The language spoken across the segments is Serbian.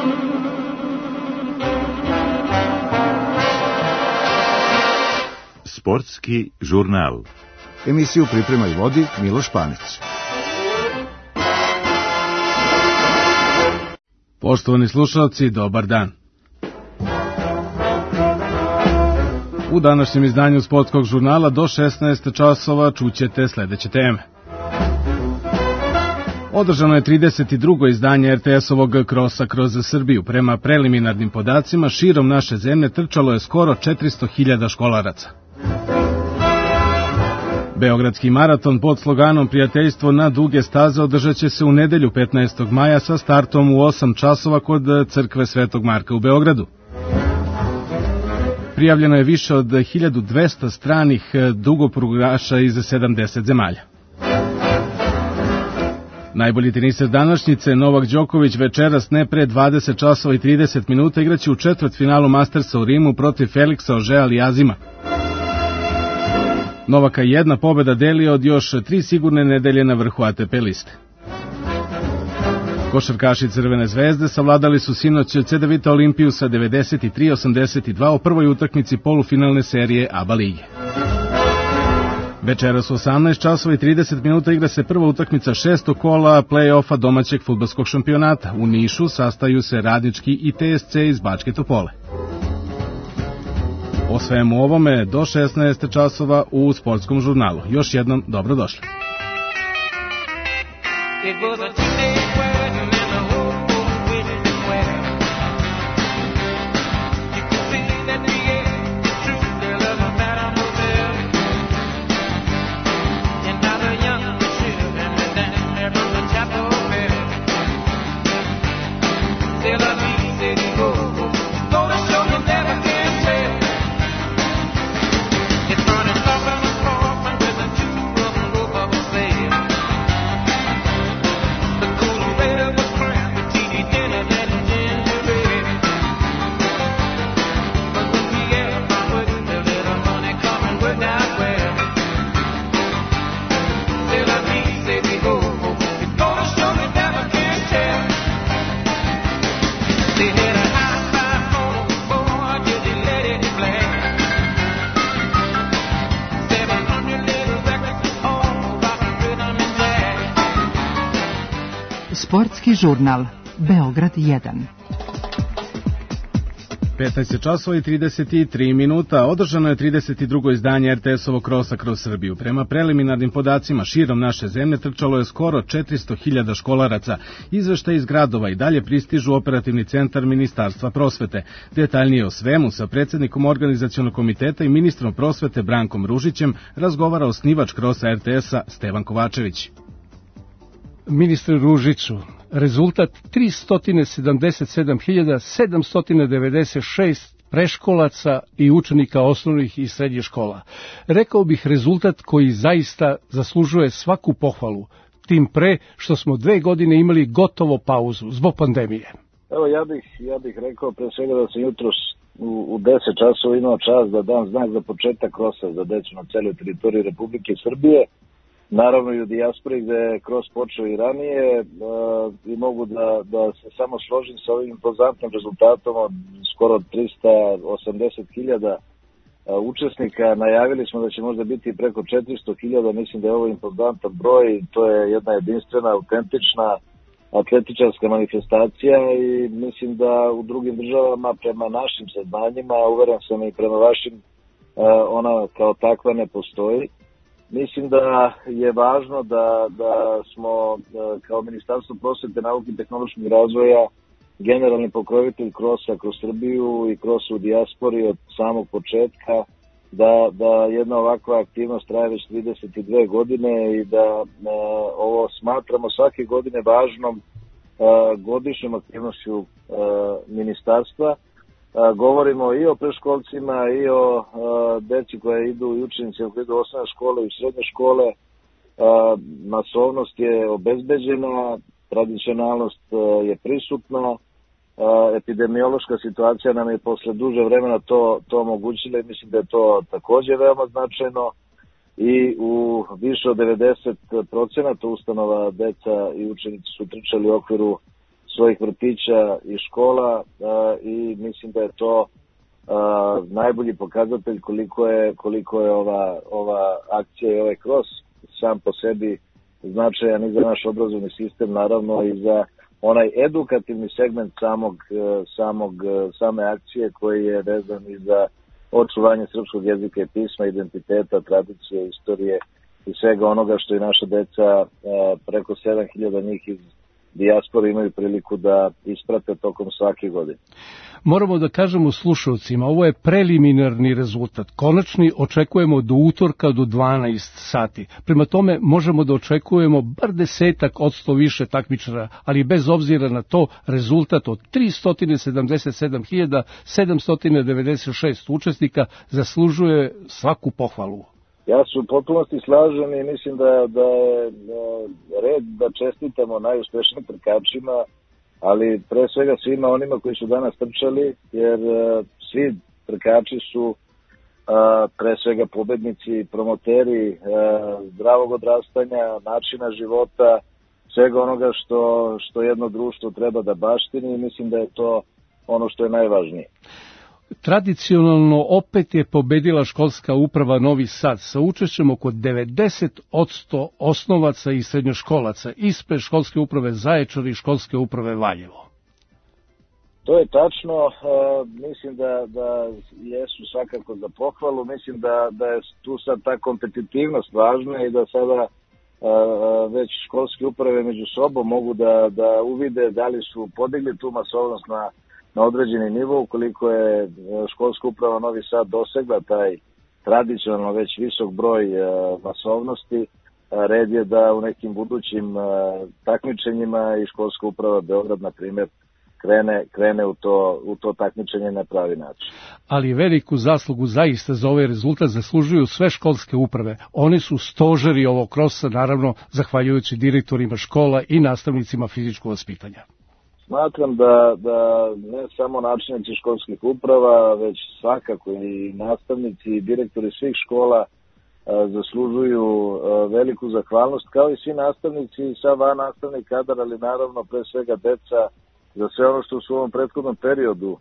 Sportski žurnal. Emisiju priprema i vodi Miloš Panić. Poštovani slušalci, dobar dan. U današnjem izdanju Sportskog žurnala do 16 časova čućete sledeće teme. Održano je 32. izdanje RTS-ovog Krosa kroz Srbiju. Prema preliminarnim podacima, širom naše zemlje trčalo je skoro 400.000 školaraca. Beogradski maraton pod sloganom Prijateljstvo na duge staze održat će se u nedelju 15. maja sa startom u 8 časova kod crkve Svetog Marka u Beogradu. Prijavljeno je više od 1200 stranih dugoprugaša iz 70 zemalja. Najbolji teniser današnjice, Novak Đoković, večeras ne pre 20 časova i 30 minuta igraće u četvrtfinalu Mastersa u Rimu protiv Feliksa Auger-Aliassima. Novaka jedna pobeda deli od još 3 sigurne nedelje na vrhu ATP liste. Košarkaši Crvene zvezde savladali su sinoć CDVita Olimpiju sa 93-82 u prvoj utakmici polufinalne serije ABA lige. Večeras u 18 časova i 30 minuta igra se prva utakmica 6. kola play-offa domaćeg fudbalskog šampionata. U Nišu sastaju se Radnički i TSC iz Bačke Topole. O svemu ovome do 16 časova u Sportskom žurnalu. Još jednom dobrodošli. Sportski žurnal, Beograd 1. 15 časova i 33 minuta. Održano je 32. izdanje RTS-ovog Krosa kroz Srbiju. Prema preliminarnim podacima, širom naše zemlje trčalo je skoro 400.000 školaraca. Izveštaj iz gradova i dalje pristižu operativni centar Ministarstva prosvete. Detaljnije o svemu sa predsjednikom organizacionog komiteta i ministrom prosvete Brankom Ružićem razgovara osnivač Krosa RTS-a Stevan Kovačević. Ministre Ružiću, rezultat 377.796 preškolaca i učenika osnovnih i srednjih škola. Rekao bih rezultat koji zaista zaslužuje svaku pohvalu, tim pre što smo 2 godine imali gotovo pauzu zbog pandemije. Evo ja bih rekao pre svega da sam jutros u 10 časova imao čast da dam znak za početak Krosa za decu na celoj teritoriji Republike Srbije. Naravno i u dijaspori gde je Kros počeo i ranije i mogu da se samo složim sa ovim impozantnim rezultatom od skoro 380.000 učesnika. Najavili smo da će možda biti preko 400.000, mislim da je ovo impozantan broj, to je jedna jedinstvena, autentična atletičarska manifestacija i mislim da u drugim državama prema našim saznanjima, uveren sam i prema vašim, ona kao takva ne postoji. Mislim da je važno da smo kao Ministarstvo prosvete, nauke i tehnološkog razvoja generalni pokrovitelj Krosa kroz Srbiju i Krosa u dijaspori od samog početka, da jedna ovakva aktivnost traje već 32 godine i da ovo smatramo svake godine važnom godišnjom aktivnošću ministarstva. Govorimo i o predškolcima i o deci koje idu i učenicima koji idu u osnovne škole i u srednje škole. Masovnost je obezbeđena, tradicionalnost je prisutna, epidemiološka situacija nam je posle duže vremena to omogućila i mislim da je to takođe veoma značajno i u više od 90% ustanova deca i učenici su trčali u okviru svojih vrtića i škola i mislim da je to najbolji pokazatelj koliko je ova akcija i ovaj cross sam po sebi značajan i za naš obrazovni sistem, naravno i za onaj edukativni segment same akcije koji je vezan i za očuvanje srpskog jezika i pisma, identiteta, tradicije, istorije i svega onoga što i naša deca, preko 7000 njih iz dijaspore, imaju priliku da isprate tokom svake godine. Moramo da kažemo slušalcima, ovo je preliminarni rezultat. Konačni očekujemo do utorka do 12 sati. Prema tome možemo da očekujemo bar 10% više takmičara, ali bez obzira na to rezultat od 377.796 učesnika zaslužuje svaku pohvalu. Ja se u potpunosti slažem i mislim da je red da čestitamo najuspešnijim trkačima, ali pre svega svima onima koji su danas trčali, jer svi trkači su pre svega pobednici, promoteri zdravog odrastanja, načina života, svega onoga što jedno društvo treba da baštini i mislim da je to ono što je najvažnije. Tradicionalno opet je pobedila školska uprava Novi Sad sa učešćem oko 90% osnovaca i srednjoškolaca ispred školske uprave Zaječar i školske uprave Valjevo. To je tačno, mislim da jesu svakako za pohvalu, mislim da je tu sad ta kompetitivnost važna i da sada već školske uprave među sobom mogu da uvide da li su podigli tu masovnost na određeni nivo. Ukoliko je školska uprava Novi Sad dosegla taj tradicionalno već visok broj masovnosti, red je da u nekim budućim takmičenjima i školska uprava Beograd, na primjer, krene u to takmičenje na pravi način. Ali veliku zaslugu zaista za ovaj rezultat zaslužuju sve školske uprave. Oni su stožeri ovog krosa, naravno, zahvaljujući direktorima škola i nastavnicima fizičkog vaspitanja. Smatram da ne samo načelnici školskih uprava, već svakako i nastavnici i direktori svih škola zaslužuju veliku zahvalnost, kao i svi nastavnici i sav nastavni kadar, ali naravno pre svega deca, za sve ono što su u ovom prethodnom periodu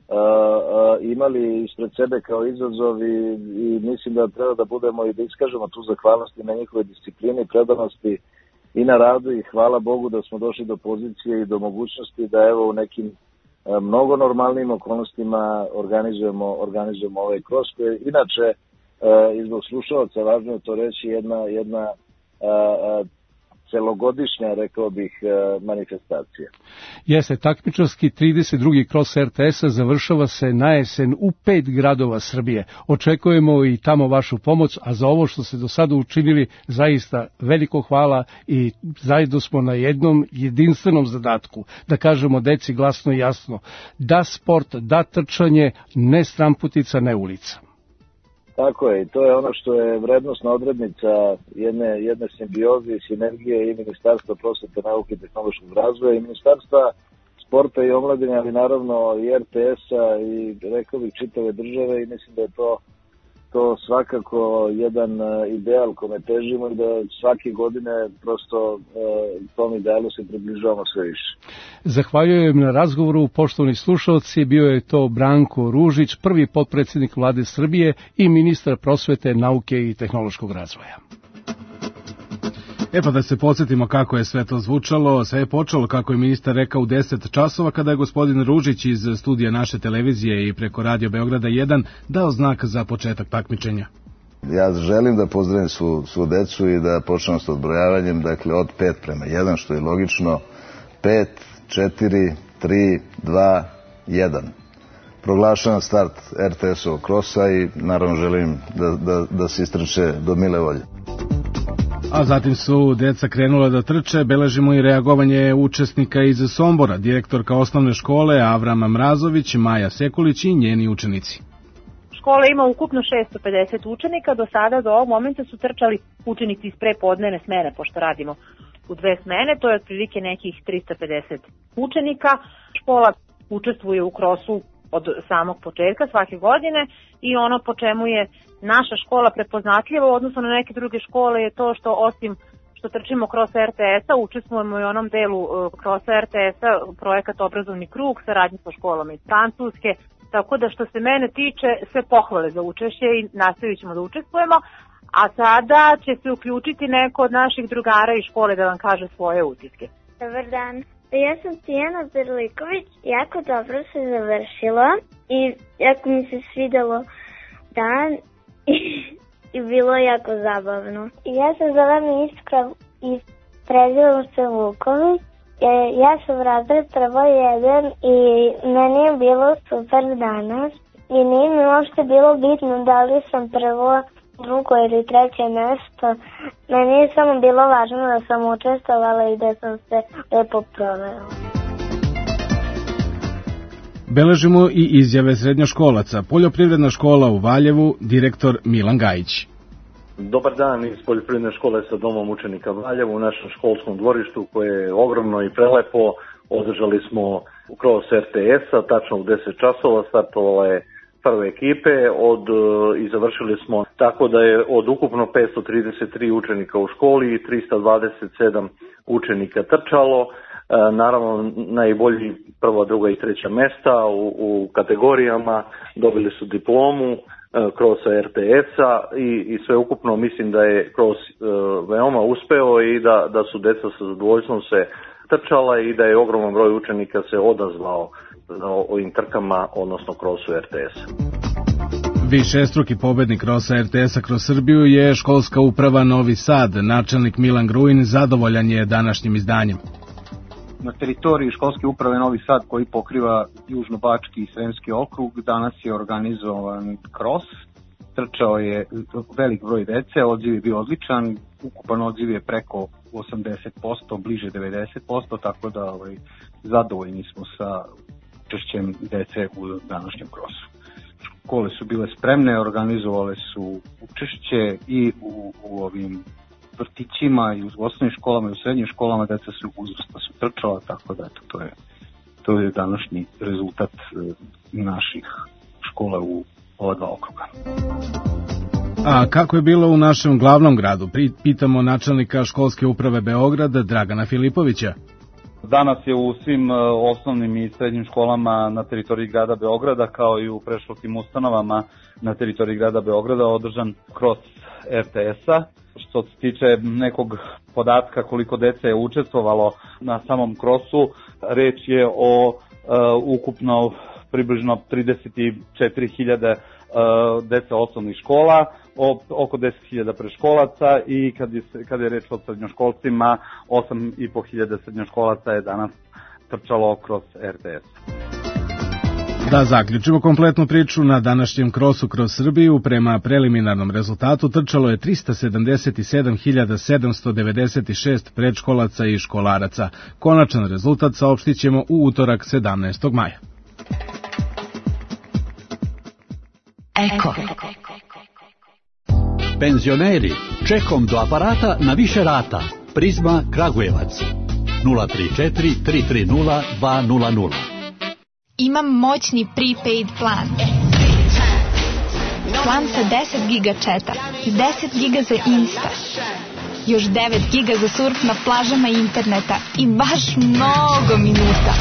imali ispred sebe kao izazov i mislim da treba da budemo i da iskažemo tu zahvalnost i na njihove discipline i predanosti i na radu i hvala Bogu da smo došli do pozicije i do mogućnosti da evo u nekim mnogo normalnim okolnostima organizujemo ovaj cross koji je inače i zbog slušalaca važno je to reći jedna celogodišnja, rekao bih, manifestacija. Jeste, takmičarski 32. cross RTS-a završava se na jesen u 5 gradova Srbije. Očekujemo i tamo vašu pomoć, a za ovo što ste do sada učinili zaista veliko hvala i zajedno smo na jednom jedinstvenom zadatku, da kažemo deci glasno i jasno, da sport, da trčanje, ne stramputica, ne ulica. Tako je, i to je ono što je vrednostna odrednica jedne simbioze i sinergije i Ministarstva prosvete, nauke i tehnološkog razvoja i Ministarstva sporta i omladine, ali naravno i RTS-a i rekao bih čitave države i mislim da je to svakako jedan ideal kome težimo i da svake godine prosto tom idealu se približavamo sve više. Zahvaljujem na razgovoru, poštovani slušalci, bio je to Branko Ružić, prvi potpredsjednik Vlade Srbije i ministar prosvete, nauke i tehnološkog razvoja. Pa da se podsjetimo kako je sve to zvučalo. Sve je počelo, kako je ministar rekao, u 10 časova, kada je gospodin Ružić iz studija naše televizije i preko Radio Beograda 1 dao znak za početak takmičenja. Ja želim da pozdravim svu decu i da počnemo s odbrojavanjem, dakle od 5:1, što je logično. 5, 4, 3, 2, 1. Proglašavam start RTS-ovog krosa i naravno želim da se istrče do mile volje. A zatim su deca krenula da trče, beležimo i reagovanje učesnika iz Sombora, direktorka osnovne škole Avram Mrazović, Maja Sekulić i njeni učenici. Škola ima ukupno 650 učenika, do sada, do ovog momenta su trčali učenici iz prepodnevne smene, pošto radimo u 2 smene, to je otprilike nekih 350 učenika. Škola učestvuje u krosu od samog početka svake godine i ono po čemu je naša škola prepoznatljiva u odnosu na neke druge škole je to što osim što trčimo kroz RTS-a, učestvujemo i u onom delu kroz RTS-a, projekat Obrazovni krug, saradnji sa školama iz Francuske, tako da što se mene tiče sve pohvale za učešće i nastavit ćemo da učestvujemo, a sada će se uključiti neko od naših drugara iz škole da vam kaže svoje utiske. Dobar dan, ja sam Tijana Berliković, jako dobro se završilo i jako mi se svidelo dan i bilo jako zabavno. Ja se zovem Iskra i prezivam se Vuković. Ja sam razred prvo 1 i meni je bilo super danas i nije mi uopšte bilo bitno da li sam prvo, drugo ili treće mesto. Meni je samo bilo važno da sam učestvovala i da sam se lepo provela. Beležimo i izjave srednjoškolaca. Poljoprivredna škola u Valjevu, direktor Milan Gajić. Dobar dan iz Poljoprivredne škole sa domom učenika Valjevu u našem školskom dvorištu koje je ogromno i prelepo. Održali smo kroz RTS-a, tačno u 10 časova, startovala je prve ekipe i završili smo tako da je od ukupno 533 učenika u školi i 327 učenika trčalo. Naravno, najbolji prva, druga i treća mesta u kategorijama dobili su diplomu kroz RTS-a i sve ukupno mislim da je kroz veoma uspeo i da su deca sa zadovoljstvom se trčala i da je ogroman broj učenika se odazvao ovim trkama, odnosno krosu RTS-a. Višestruki pobednik krosa RTS-a kroz Srbiju je školska uprava Novi Sad. Načelnik Milan Gruin zadovoljan je današnjim izdanjem. Na teritoriji školske uprave Novi Sad, koji pokriva Južnobački i Sremski okrug, danas je organizovan kros. Trčao je velik broj dece, odziv je bio odličan, ukupan odziv je preko 80%, bliže 90%, tako da zadovoljni smo sa učešćem dece u današnjem krosu. Škole su bile spremne, organizovale su učešće i u ovim vrtićima i u osnovnim školama i u srednjim školama deca su uzrasta su trčala, tako da to je današnji rezultat naših škola u ova dva okruga. A kako je bilo u našem glavnom gradu? Pitamo načelnika školske uprave Beograda Dragana Filipovića. Danas je u svim osnovnim i srednjim školama na teritoriji grada Beograda, kao i u predškolskim ustanovama na teritoriji grada Beograda, održan kros RTS-a. Što se tiče nekog podatka koliko dece je učestvovalo na samom krosu, reč je o ukupno približno 34.000 dece osnovnih škola, oko 10.000 predškolaca i kad je reč o srednjoškolcima, 8.500 srednjoškolaca je danas trčalo kroz RTS. Da zaključimo kompletnu priču, na današnjem krosu kroz Srbiju prema preliminarnom rezultatu trčalo je 377.796 predškolaca i školaraca. Konačan rezultat saopštit ćemo u utorak 17. maja. Eko. Penzioneri, čekom do aparata na više rata. Prizma Kragujevac 034 330 200. Imam moćni prepaid plan. Plan sa 10 giga četa, 10 giga za Insta, još 9 giga za surf na plažama interneta i baš mnogo minuta.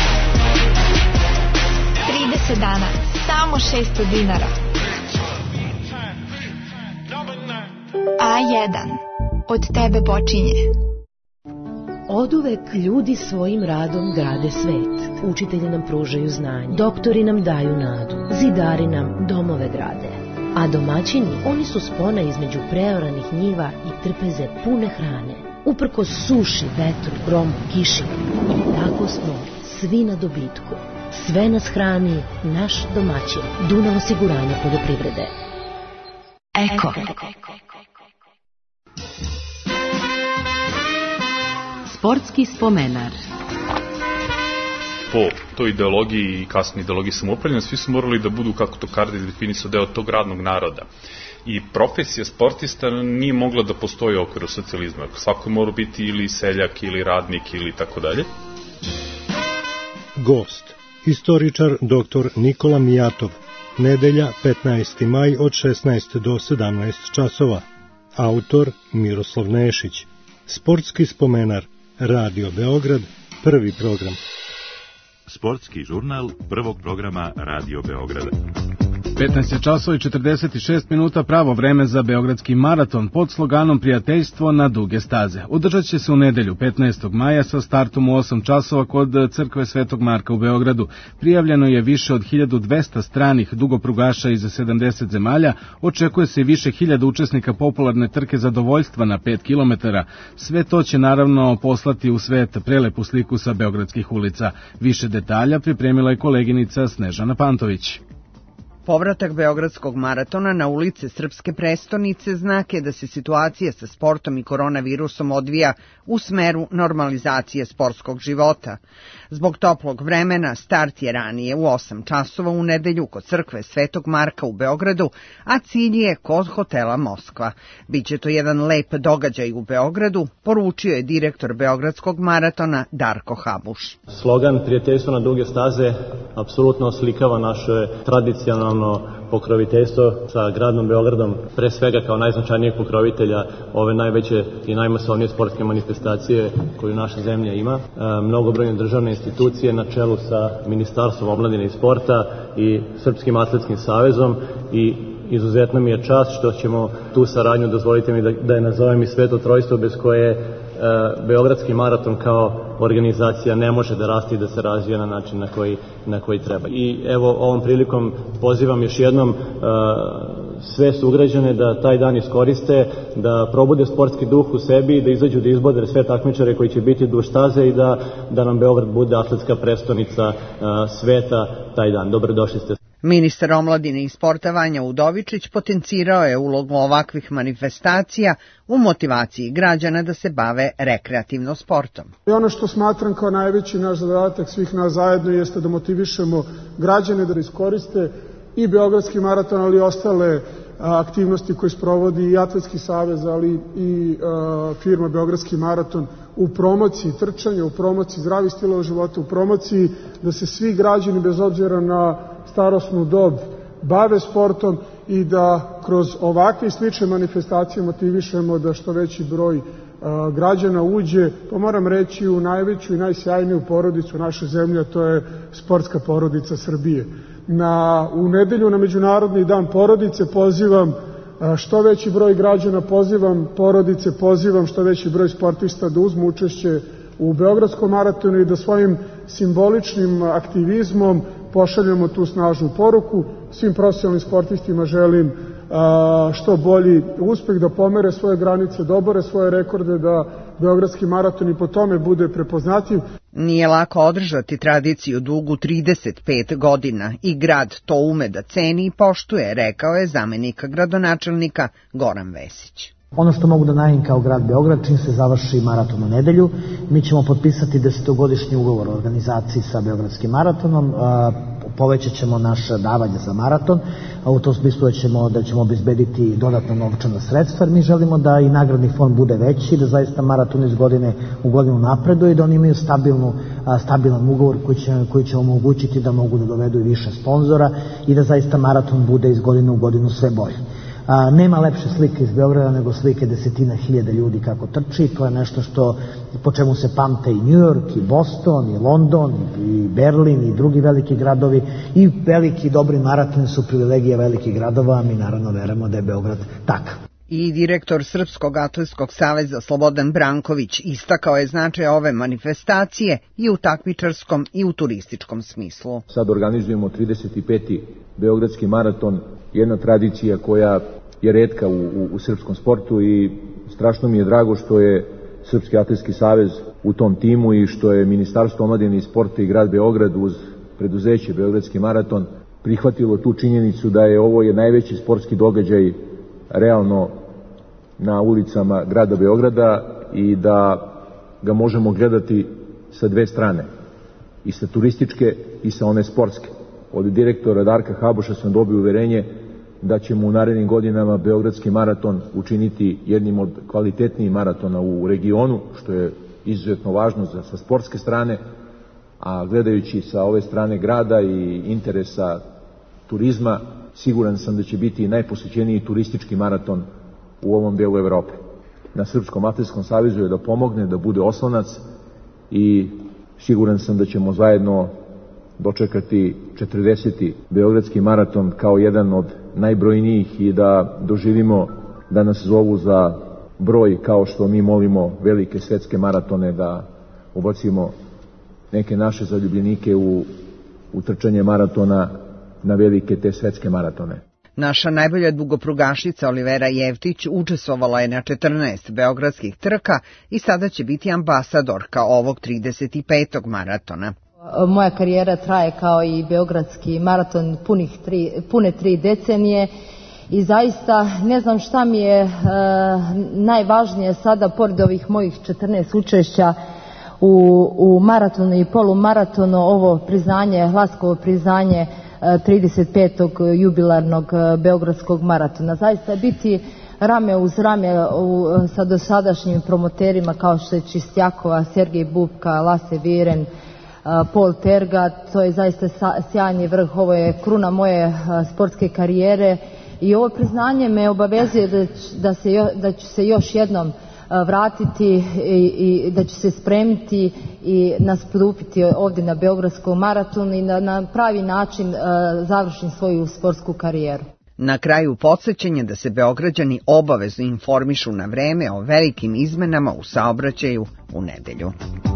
30 dana, samo 600 dinara. A1, od tebe počinje. Oduvek ljudi svojim radom grade svet. Učitelji nam pružaju znanje, doktori nam daju nadu, zidari nam domove grade. A domaćini, oni su spona između preoranih njiva i trpeze pune hrane. Uprkos suši, vetru, gromu, kiši. I tako smo svi na dobitku. Sve nas hrani naš domaćin. Dunav osiguranje poljoprivrede. Eko. Sportski spomenar. Po toj ideologiji i kasnoj ideologiji samoupravljanja svi su morali da budu, kako to Karađić definisao, deo tog radnog naroda. I profesija sportista nije mogla da postoji u okviru socijalizma. Svako je morao biti ili seljak, ili radnik, ili tako dalje. Gost, historičar dr. Nikola Mijatov, nedelja 15. maj od 16 do 17 časova. Autor Miroslav Nešić. Sportski spomenar. Radio Beograd, prvi program. Sportski žurnal prvog programa Radio Beograda. 15 časova i 46 minuta, pravo vreme za Beogradski maraton pod sloganom Prijateljstvo na duge staze. Održat će se u nedelju 15. maja sa startom u 8 časova kod crkve Svetog Marka u Beogradu. Prijavljeno je više od 1200 stranih dugoprugaša iz 70 zemalja, očekuje se više hiljada učesnika popularne trke zadovoljstva na 5 km. Sve to će naravno poslati u svet prelepu sliku sa beogradskih ulica. Više detalja pripremila je koleginica Snežana Pantović. Povratak Beogradskog maratona na ulice srpske prestonice znak je da se situacija sa sportom i koronavirusom odvija u smeru normalizacije sportskog života. Zbog toplog vremena start je ranije u 8 časova u nedelju kod crkve Svetog Marka u Beogradu, a cilj je kod hotela Moskva. Biće to jedan lep događaj u Beogradu, poručio je direktor Beogradskog maratona Darko Habuš. Slogan Prijateljstvo na duge staze apsolutno oslikava naše tradicionalno pokroviteljstvo sa gradom Beogradom, pre svega kao najznačajnijeg pokrovitelja ove najveće i najmasovnije sportske manifestacije koju naša zemlja ima. Mnogobrojne državne institucije na čelu sa Ministarstvom omladine i sporta i Srpskim atletskim savezom i izuzetno mi je čast što ćemo tu saradnju, dozvolite mi da je nazovem i Sveto trojstvo, bez koje Beogradski maraton kao organizacija ne može da raste i da se razvija na način na koji treba. I evo ovom prilikom pozivam još jednom sve sugrađane da taj dan iskoriste, da probude sportski duh u sebi i da izađu da izbodre sve takmičare koji će biti duž staze i da nam Beograd bude atletska prestonica sveta taj dan. Dobrodošli ste. Ministar omladine i sporta Vanja Udovičić potencirao je ulogu ovakvih manifestacija u motivaciji građana da se bave rekreativno sportom. I ono što smatram kao najveći naš zadatak svih nas zajedno jeste da motivišemo građane da iskoriste i Beogradski maraton, ali i ostale aktivnosti koje sprovodi i Atletski savez, ali i firma Beogradski maraton u promociji trčanja, u promociji zdravih stilova života, u promociji da se svi građani bez obzira na starosnu dob bave sportom i da kroz ovakve i slične manifestacije motivišemo da što veći broj građana uđe, pa moram reći, u najveću i najsjajniju porodicu naše zemlje, a to je sportska porodica Srbije. U nedelju na Međunarodni dan porodice pozivam što veći broj građana, pozivam porodice, pozivam što veći broj sportista da uzmu učešće u Beogradskom maratonu i da svojim simboličnim aktivizmom pošaljemo tu snažnu poruku. Svim profesionalnim sportistima želim što bolji uspeh, da pomere svoje granice, da obore svoje rekorde, da Beogradski maraton i po tome bude prepoznatljiv. Nije lako održati tradiciju dugu 35 godina i grad to ume da ceni i poštuje, rekao je zamenik gradonačelnika Goran Vesić. Ono što mogu da najavim kao grad Beograd, čim se završi maraton u nedelju, mi ćemo potpisati 10-godišnji ugovor o organizaciji sa Beogradskim maratonom, povećat ćemo naše davanje za maraton, a u tom smislu da ćemo obezbediti dodatno novčana sredstva, jer mi želimo da i nagradni fond bude veći, da zaista maraton iz godine u godinu napreduje i da oni imaju stabilan ugovor koji će omogućiti da mogu da dovedu i više sponzora i da zaista maraton bude iz godine u godinu sve bolje. Nema lepše slike iz Beograda nego slike desetina hiljada ljudi kako trči. To je nešto po čemu se pamte i New York, i Boston, i London, i Berlin, i drugi veliki gradovi. I veliki dobri maratoni su privilegija velikih gradova, a mi naravno verujemo da je Beograd takav. I direktor Srpskog atletskog saveza Slobodan Branković istakao je značaj ove manifestacije i u takmičarskom i u turističkom smislu. Sad organizujemo 35. Beogradski maraton, jedna tradicija koja je retka u srpskom sportu i strašno mi je drago što je Srpski atletski savez u tom timu i što je Ministarstvo omladine i sporta i grad Beograd uz preduzeće Beogradski maraton prihvatilo tu činjenicu da je ovo najveći sportski događaj realno na ulicama grada Beograda i da ga možemo gledati sa dve strane, i sa turističke i sa one sportske. Od direktora Darka Habuša sam dobio uverenje da ćemo u narednim godinama Beogradski maraton učiniti jednim od kvalitetnijih maratona u regionu, što je izuzetno važno sa sportske strane, a gledajući sa ove strane grada i interesa turizma, siguran sam da će biti najposećeniji turistički maraton u ovom delu Evrope. na Srpskom atletskom savezu je da pomogne, da bude oslonac i siguran sam da ćemo zajedno dočekati 40. Beogradski maraton kao jedan od najbrojnijih i da doživimo da nas zovu za broj kao što mi molimo velike svetske maratone da ubacimo neke naše zaljubljenike u trčanje maratona na velike te svetske maratone. Naša najbolja dugoprugašica Olivera Jevtić učestvovala je na 14 beogradskih trka i sada će biti ambasadorka ovog 35. maratona. Moja karijera traje kao i beogradski maraton pune 3 decenije i zaista ne znam šta mi je najvažnije sada, pored ovih mojih 14 učešća u maratonu i polumaratonu, ovo priznanje, Laskovo priznanje 35. jubilarnog beogradskog maratona. Zaista biti rame uz rame sa dosadašnjim promoterima kao što je Čistjakova, Sergej Bubka, Lase Viren, Paul Terga, to je zaista sjajni vrh, ovo je kruna moje sportske karijere i ovo priznanje me obavezuje da ću se još jednom vratiti i da ću se spremiti i nastupiti ovdje na Beogradskom maratonu i na pravi način završim svoju sportsku karijeru. Na kraju podsjećanje da se Beograđani obavezno informišu na vreme o velikim izmenama u saobraćaju u nedelju.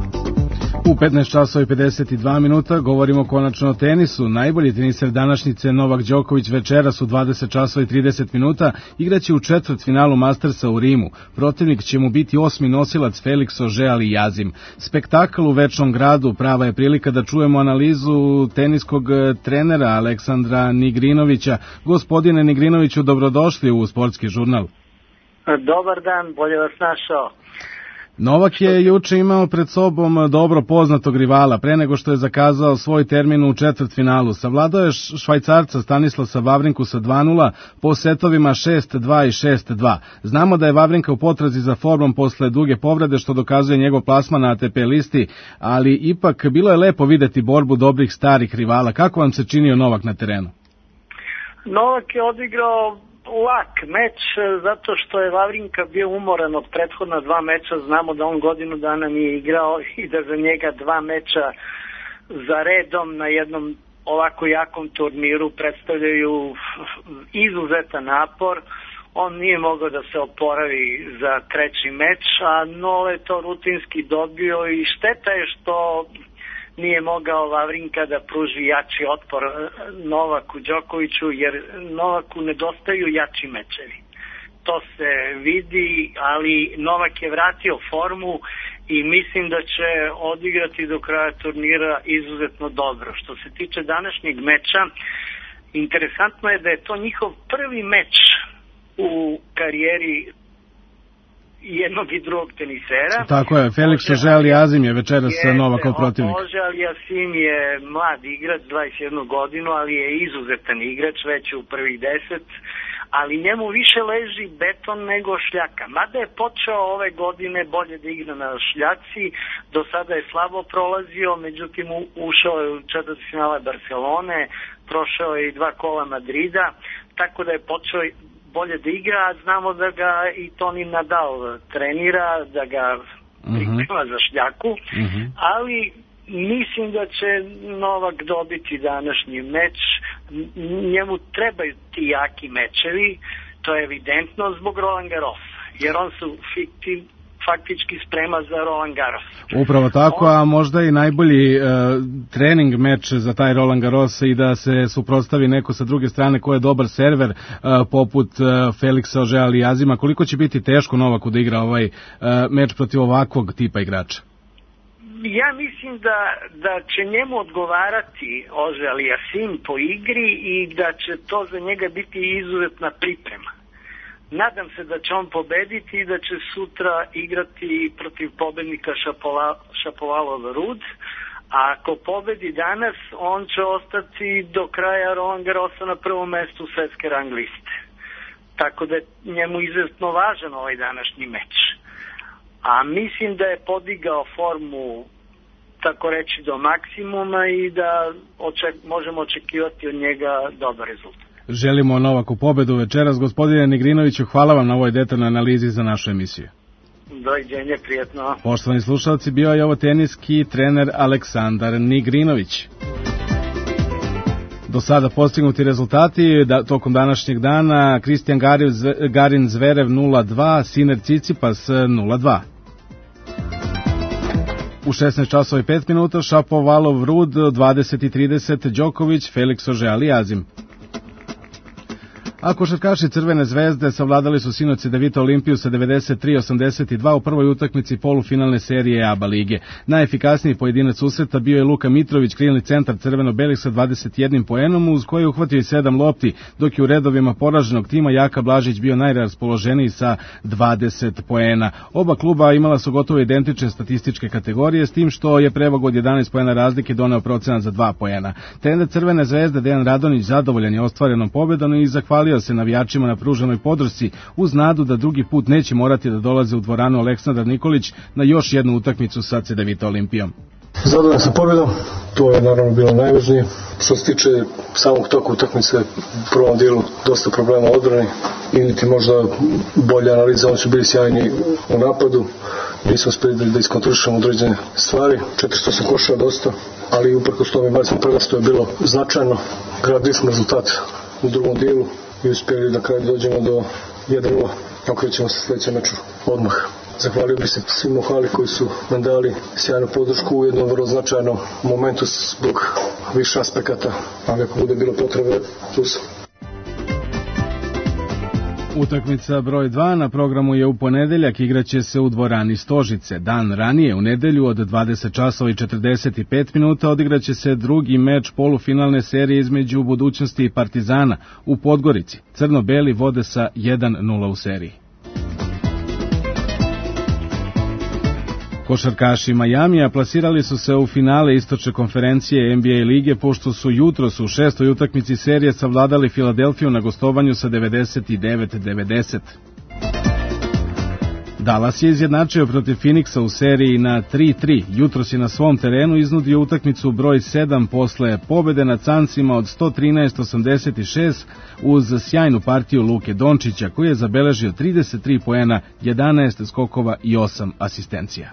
U 15 časova i 52 minuta govorimo konačno o tenisu. Najbolji teniser današnjice Novak Đoković večeras u 20 časova i 30 minuta igraće u četvrtfinalu Mastersa u Rimu. Protivnik će mu biti 8. nosilac Felix Auger-Aliassime. Spektakl u Večnom gradu prava je prilika da čujemo analizu teniskog trenera Aleksandra Nigrinovića. Gospodine Nigrinoviću, dobrodošli u Sportski žurnal. Dobar dan, bolje vas našao. Novak je juče imao pred sobom dobro poznatog rivala, pre nego što je zakazao svoj termin u četvrtfinalu. Savladao je Švajcarca Stanislasa Wawrinkusa 2:0 po setovima 6:2 i 6:2. Znamo da je Wawrinka u potrazi za formom posle duge povrede, što dokazuje njegov plasman na ATP listi, ali ipak bilo je lepo videti borbu dobrih starih rivala. Kako vam se činio Novak na terenu? Novak je odigrao lak meč zato što je Wawrinka bio umoran od prethodna 2 meča. Znamo da on godinu dana nije igrao i da za njega 2 meča za redom na jednom ovako jakom turniru predstavljaju izuzetan napor. On nije mogao da se oporavi za 3. meč, a Nole je to rutinski dobio i šteta je što nije mogao Wawrinka da pruži jači otpor Novaku Đokoviću, jer Novaku nedostaju jači mečevi. To se vidi, ali Novak je vratio formu i mislim da će odigrati do kraja turnira izuzetno dobro. Što se tiče današnjeg meča, interesantno je da je to njihov prvi meč u karijeri jednog i drugog tenisera. Tako je, Felix Auger-Aliassime je večeras Novakov protivnik. Auger-Aliassime je mlad igrač, 21 godinu, ali je izuzetan igrač, već u prvih 10, ali njemu više leži beton nego šljaka. Mada je počeo ove godine bolje da igra na šljaci, do sada je slabo prolazio, međutim ušao je u četvrtfinale Barcelone, prošao je i 2 kola Madrida, tako da je počeo bolje da igra, a znamo da ga i Toni Nadal trenira, da ga priprema za šljaku, ali mislim da će Novak dobiti današnji meč. Njemu trebaju ti jaki mečevi, to je evidentno zbog Roland Garrosa, jer on su faktički sprema za Roland Garros. Upravo tako, a možda i najbolji trening meč za taj Roland Garros i da se suprotstavi neko sa druge strane ko je dobar server poput Felixa Auger-Aliassima. Koliko će biti teško Novaku da igra ovaj meč protiv ovakvog tipa igrača? Ja mislim da će njemu odgovarati Auger-Aliassime po igri i da će to za njega biti izuzetna priprema. Nadam se da će on pobediti i da će sutra igrati protiv pobednika Shapovalov-Ruud, a ako pobedi danas, on će ostati do kraja Roland Garrosa na prvom mestu svetske rang liste. Tako da je njemu izuzetno važan ovaj današnji meč. A mislim da je podigao formu, tako reći, do maksimuma i da možemo očekivati od njega dobar rezultat. Želimo Novaku pobedu večeras. Gospodine Nigrinoviću, hvala vam na ovoj detaljnoj analizi za našu emisiju. Doviđenje, prijetno. Poštovani slušalci, bio je ovo teniski trener Aleksandar Nigrinović. Do sada postignuti rezultati tokom današnjeg dana: Kristijan Garin Zverev 0-2, Sinner Cicipas 0-2. U 16 časova i 5 minuta Šapovalov Rud 20:30, Đoković Felix Auger-Aliassime. A košarkaši Crvene zvezde savladali su sinoć Cedevita Olimpiju sa 93-82 u prvoj utakmici polufinalne serije ABA lige. Najefikasniji pojedinac susreta bio je Luka Mitrović, krilni centar crveno-belih sa 21 poenom, uz koji je uhvatio i 7 lopti, dok je u redovima poraženog tima Jaka Blažić bio najraspoloženiji sa 20 poena. Oba kluba imala su gotovo identične statističke kategorije, s tim što je prevag od 11 poena razlike doneo procenat za 2 poena. Trener Crvene zvezde Dejan Radonjić zadovoljan je ostvarenom pobedom i zahvalio se navijačima na pruženoj podršci, uz nadu da drugi put neće morati da dolaze u dvoranu Aleksandar Nikolić na još jednu utakmicu sa Cedevita Olimpijom. Zadovoljan sam pobjedom, to je naravno bilo najvažnije. Što se tiče samog toka utakmice, u prvom dijelu dosta problema u odbrani i niti možda bolja analiza, oni su bili sjajni u napadu. Nismo uspjeli da iskontrolišemo određene stvari, 408 koševa dosta, ali uprkos tome imali smo prvenstvo, što je bilo značajno. Gradili smo rezultat u drugom dijelu i uspjeli da kraju dođemo do 1-0, okrećemo se sljedećem meču odmah. Zahvalio bih se svim u hali koji su nam dali sjajnu podršku u jednom vrlo značajnom momentu zbog više aspekata, ali ako bude bilo potrebe, tu sam. Utakmica broj 2 na programu je u ponedeljak, igraće se u dvorani Stožice. Dan ranije, u nedelju od 20 časova i 45 minuta, odigraće se drugi meč polufinalne serije između Budućnosti i Partizana u Podgorici. Crno-beli vode sa 1-0 u seriji. Košarkaši Majamija plasirali su se u finale istočne konferencije NBA lige, pošto su jutros u šestoj utakmici serije savladali Filadelfiju na gostovanju sa 99-90. Dallas je izjednačio protiv Phoenixa u seriji na 3-3. Jutros je na svom terenu iznudio utakmicu broj 7 posle pobede nad Sunsima od 113-86 uz sjajnu partiju Luke Dončića, koji je zabeležio 33 poena, 11 skokova i 8 asistencija.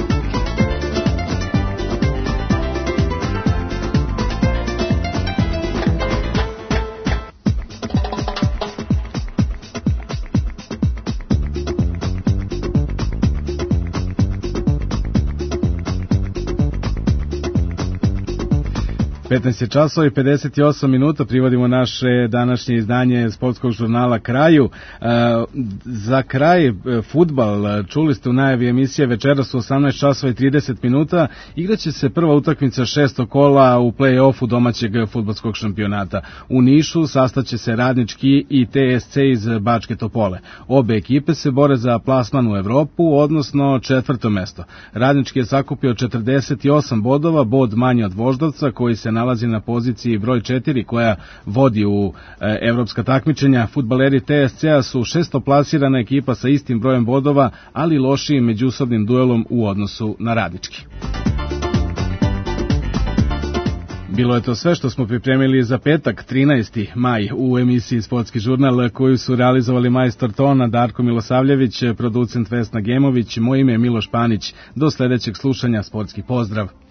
časova i 58 minuta, privodimo naše današnje izdanje sportskog žurnala kraju. Za kraj fudbal, čuli ste u najavi emisije, večeras u 18 časova i 30 minuta igraće se prva utakmica šestog kola u play-offu domaćeg fudbalskog šampionata. U Nišu sastaće se Radnički i TSC iz Bačke Topole. Obe ekipe se bore za plasman u Evropu, odnosno četvrto mesto. Radnički je sakupio 48 bodova, bod manje od Voždovca, koji se nalazi na poziciji broj 4 koja vodi u evropska takmičenja. Fudbaleri TSC-a su šestoplasirana ekipa sa istim brojem bodova, ali lošijim međusobnim duelom u odnosu na Radnički. Bilo je to sve što smo pripremili za petak, 13. maj, u emisiji Sportski žurnal, koju su realizovali majstor tona Darko Milosavljević, producent Vesna Gemović, moje ime je Miloš Panić. Do sljedećeg slušanja, sportski pozdrav.